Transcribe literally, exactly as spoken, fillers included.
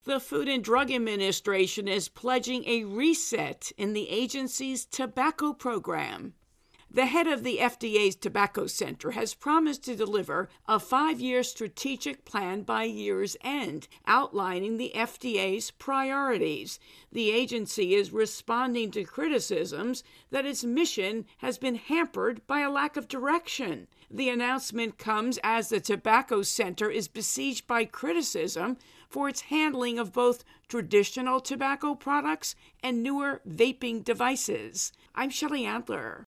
The Food and Drug Administration is pledging a reset in the agency's tobacco program. The head of the F D A's Tobacco Center has promised to deliver a five-year strategic plan by year's end, outlining the F D A's priorities. The agency is responding to criticisms that its mission has been hampered by a lack of direction. The announcement comes as the Tobacco Center is besieged by criticism for its handling of both traditional tobacco products and newer vaping devices. I'm Shelley Adler.